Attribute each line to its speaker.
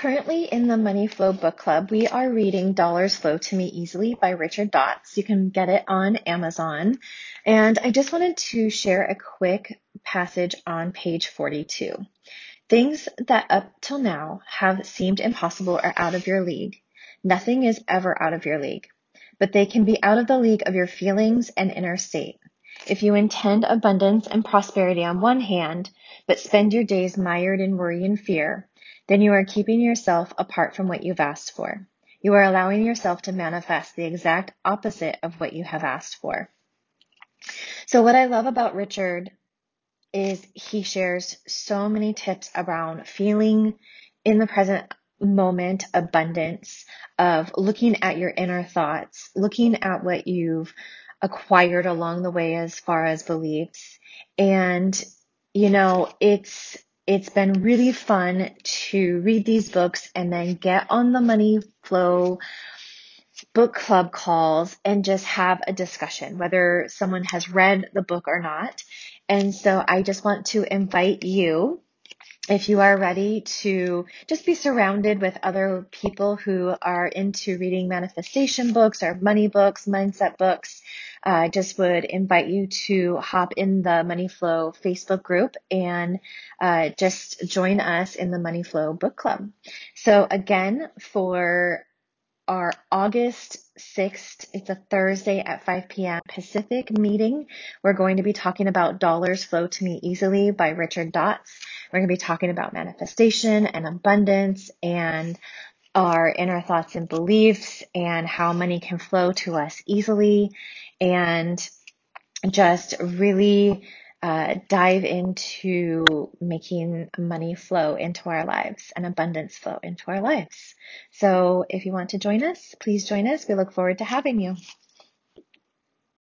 Speaker 1: Currently in the Money Flow Book Club, we are reading Dollars Flow to Me Easily by Richard Dotts. You can get it on Amazon. And I just wanted to share a quick passage on page 42. Things that up till now have seemed impossible are out of your league. Nothing is ever out of your league, but they can be out of the league of your feelings and inner state. If you intend abundance and prosperity on one hand, but spend your days mired in worry and fear, then you are keeping yourself apart from what you've asked for. You are allowing yourself to manifest the exact opposite of what you have asked for. So what I love about Richard is he shares so many tips around feeling in the present moment abundance, of looking at your inner thoughts, looking at what you've acquired along the way as far as beliefs. And, it's been really fun to read these books and then get on the Money Flow book club calls and just have a discussion, whether someone has read the book or not. And so I just want to invite you, if you are ready, to just be surrounded with other people who are into reading manifestation books or money books, mindset books. I just would invite you to hop in the Money Flow Facebook group and just join us in the Money Flow book club. So again, for our August 6th, it's a Thursday at 5 p.m. Pacific meeting, we're going to be talking about Dollars Flow to Me Easily by Richard Dotts. We're going to be talking about manifestation and abundance and our inner thoughts and beliefs and how money can flow to us easily, and just really dive into making money flow into our lives and abundance flow into our lives. So if you want to join us, please join us. We look forward to having you.